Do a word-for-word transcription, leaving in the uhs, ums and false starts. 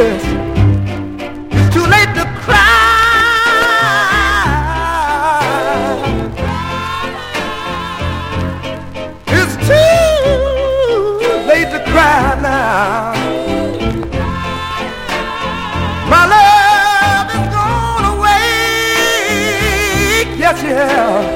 yes. It's too late to cry. It's too late to cry now. My love is gone away. Yes, yeah.